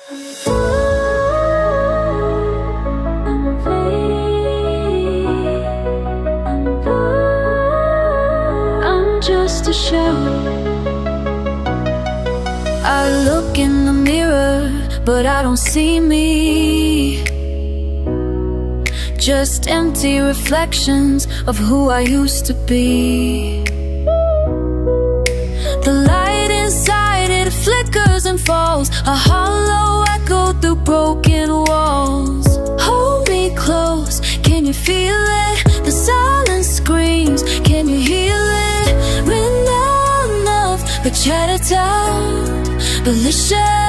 I'm just a shell. I look in the mirror, but I don't see me. Just empty reflections of who I used to be. The light inside it flickers and falls, a hollow echo through broken walls. Hold me close, can you feel it? The silence screams, can you heal it? We're not enough, but try to doubt, but listen.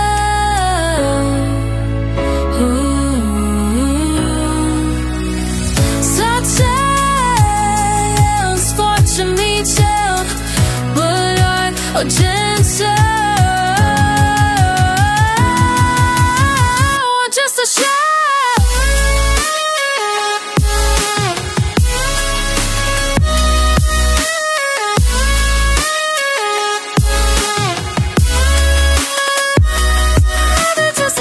Oh, gentle, just a shell. Just a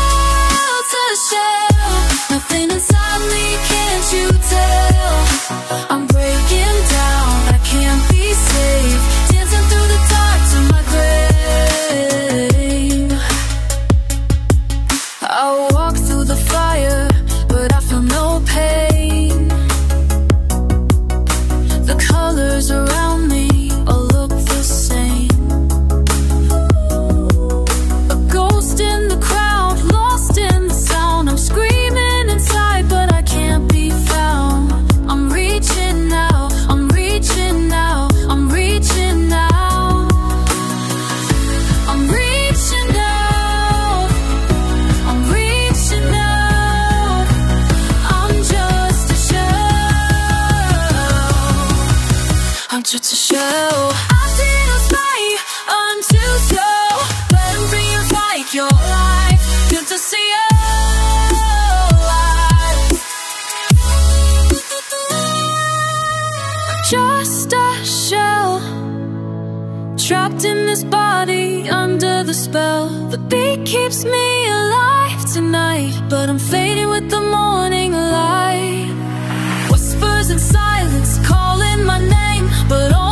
shell. Nothing inside me, can't you tell? I'm breaking down, I can't be safe. Dancing through the dark to my grave. I walk through the fire, but I feel no pain. The colors around me all look the same. A ghost in the crowd, lost in the sound. I'm screaming inside, but I can't be found. I'm reaching out, I'm reaching out, I'm reaching out. I'm reaching out, I'm reaching out. I'm just a shell. I'm just a shell. I didn't fight until so. Let him bring your fight, your life. Good to see you. Just a shell, trapped in this body under the spell. The beat keeps me alive tonight, but I'm fading with the morning light. Whispers in silence calling my name, but all